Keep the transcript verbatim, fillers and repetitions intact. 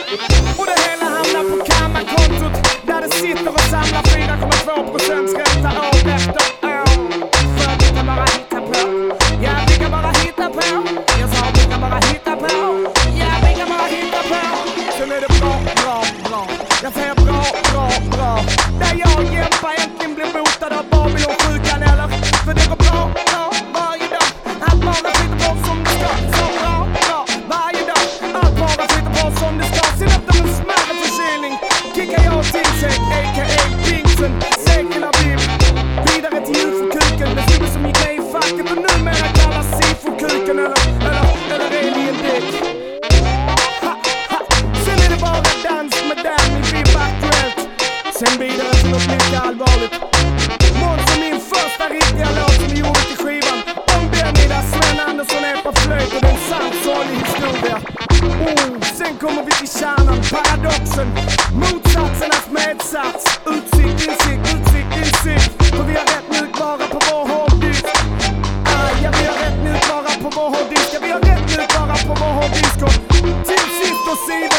Och det hela hamnar på kammarkontot, där det sitter och samlar fyra komma två procent ränta år efter år. För vi kan bara hitta på. Ja, vi kan bara hitta på. Jag sa vi kan bara hitta på. Ja, vi kan bara hitta på. Sen är det bra, bra, bra. Jag säger bra, bra, bra. Där jag och Jempa äntligen blir botad av Babylon-sjukan, eller? För det går bra, bra, varje dag. Allt bara flyter på som det ska. Så bra, bra, varje dag. Allt bara flyter på som det ska. Sen efter en smärre förkylning kickar jag till sig, a k a. Pinksen, Sekela Bim. Vidare till ufo-kuken. Det stod som gick med i facket och numera kallas sifo-kuken, eller, eller, eller alien dick. Ha, ha. Sen är det bara dans med Danny, vi är aktuellt. Sen vidare till något mycket allvarligt. Måns är min första riktiga låt som gjorde till skivan. Om Benny där Sven Andersson är på flöjt och det är en sant sorglig historia. Oh, sen kommer vi till kärnan, paradoxen, motsatsernas medsats.